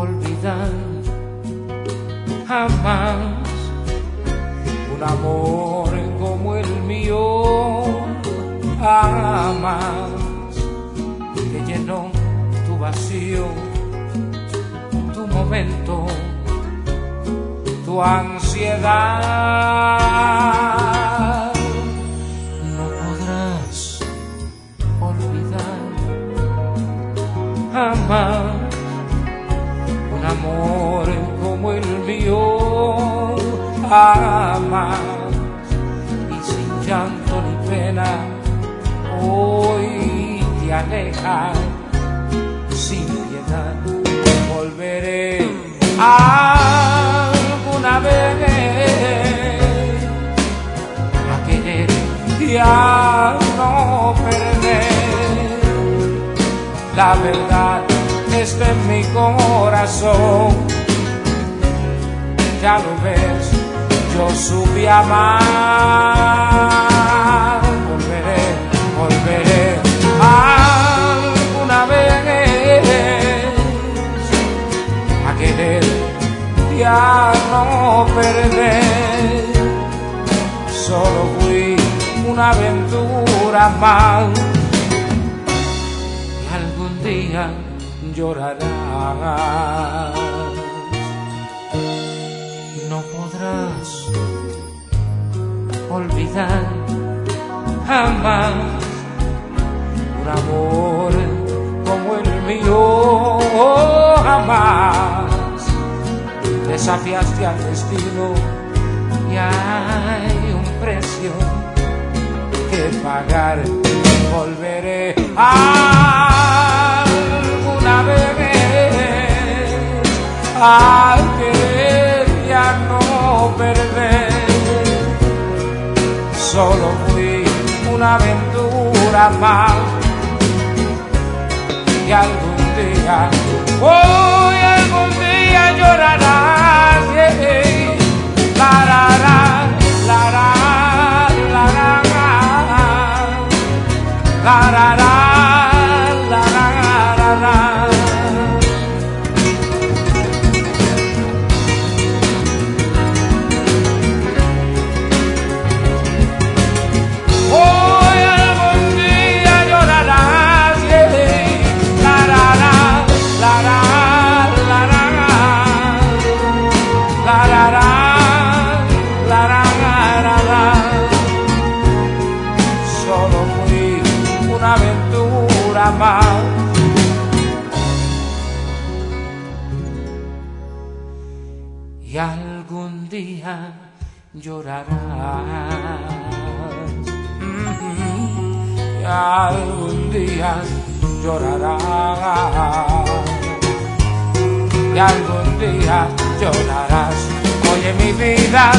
olvidar jamás un amor como el mío, jamás, que llenó tu vacío, tu momento, tu ansiedad. No podrás olvidar jamás un amor como el mío, jamás, y sin llanto ni pena hoy te alejas sin piedad. Volveré alguna vez a querer y a no perder. La verdad está en mi corazón, ya lo ves, yo supe amar. Volveré alguna vez a querer y a no perder. Solo fui una aventura más y algún día llorarás. No podrás olvidar jamás un amor como el mío, jamás. Desafiaste al destino y hay un precio que pagar. Volveré alguna vez a querer y a no perder. Solo fui una aventura más y algún día, hoy algún día llorarás, yeah. La la la, la la la la la la la la la la. Más. Y algún día llorarás, y algún día llorarás, y algún día llorarás. Oye mi vida,